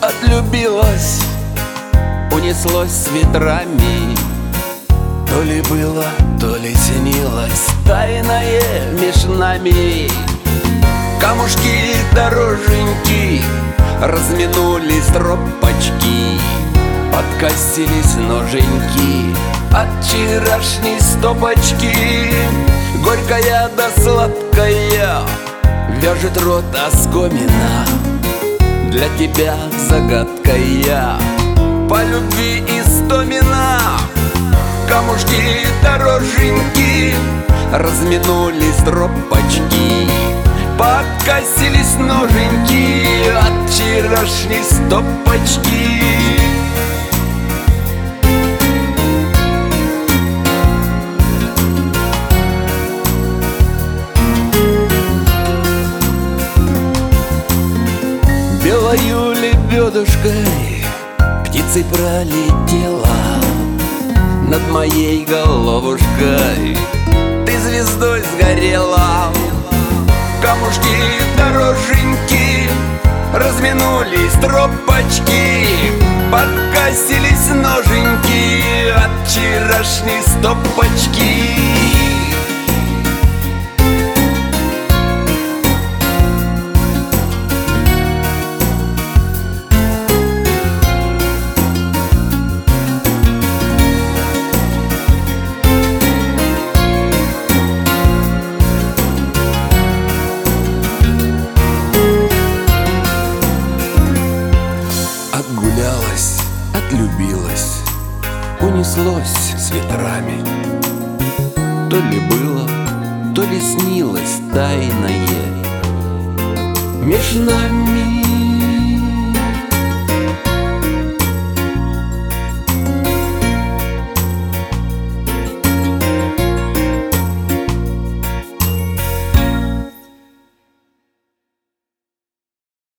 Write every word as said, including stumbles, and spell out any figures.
отлюбилась, унеслось с ветрами. То ли было, то ли снилось тайное меж нами. Камушки дороженьки, разминулись тропочки, подкосились ноженьки от вчерашней стопочки. Горькая да сладкая вяжет рот оскомина. Для тебя загадкая, по любви истомина. Камушки дороженьки, разминулись тропочки, подкосились ноженьки от вчерашней стопочки. Белою лебедушкой птицей пролетела над моей головушкой, ты звездой сгорела. Камушки дороженьки, разминулись тропочки, подкосились ноженьки от вчерашней стопочки. Отгулялась, отлюбилась, унеслось с ветрами. То ли было, то ли снилось тайное меж нами.